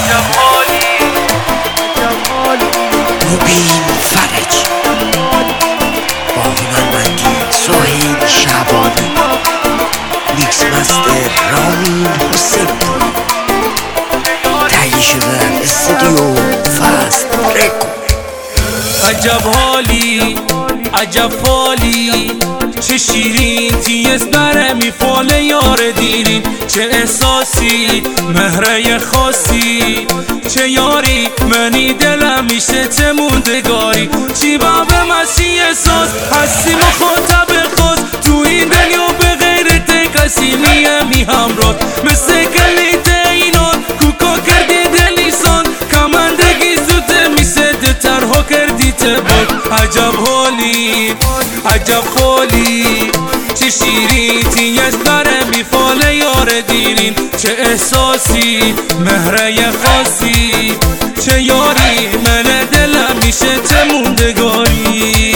مبین فرجی با هنرمندی سهیل شعبانی، میکس مستر رامین حسین، تهیه شده استودیو فست رکورد. عجب حالی عجب فالی، چه شیرین تیز بره میفاله یار دیرین، چه احساسی مهره خاصی، چه یاری منی دلم میشه چه موندگاری، چی باب مسیح احساس هستی مخاطب خاص، تو این دنیا به غیرت کسی می همراه، مثل کلیت اینان کوکا کردی دلیسان، کمندگی زوده میسه ترها کردی تباد. عجب حالی عجب فالی، چه شیرین تیز بره میفاله یار دیرین، چه احساسی مهره خاصی، چه یاری من دلم میشه چه موندگاری.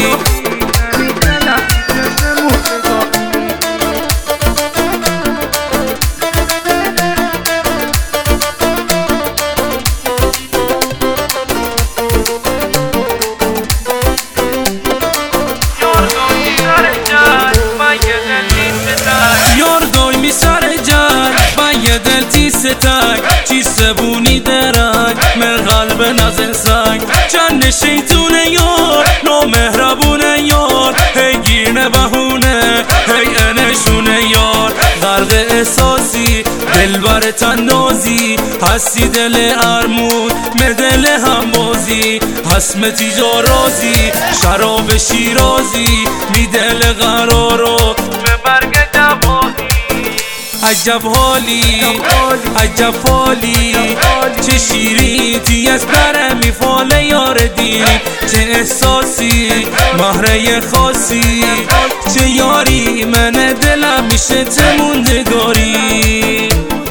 چی سبونی درنگ من قلب نزن سنگ، چند شیطون یار نامهربون یار، هی گیرنه بهونه هی انشونه یار، غرق احساسی دلبر تنازی، هستی دل ارمود مدل همبازی، حسمتی جارازی شراب شیرازی، می دل قرارو به برگ جوازی. عجب حالی عجب فالی، چه شیرین تیز بره میفاله یار دیری، چه احساسی مهره خاصی، چه یاری من دلم میشه چه موندگاری.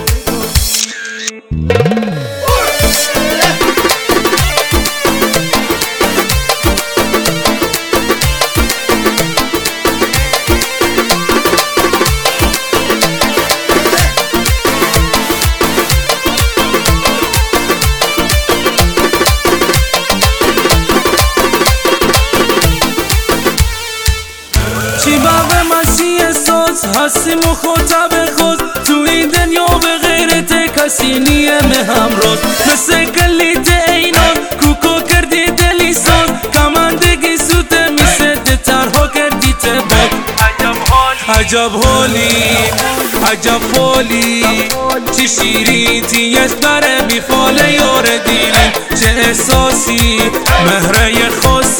چی باب مسیح احساس هستی مخاطب خود، تو این دنیا به غیرت کسی نیم همراز، مثل کلیت اینان کوکو کردی دلیسان، کمندگی سوته میسد ترها کردی تباد. عجب حالی عجب فالی، چه شیرین تیز بره میفاله یار دیرین، چه احساسی مهره خاص،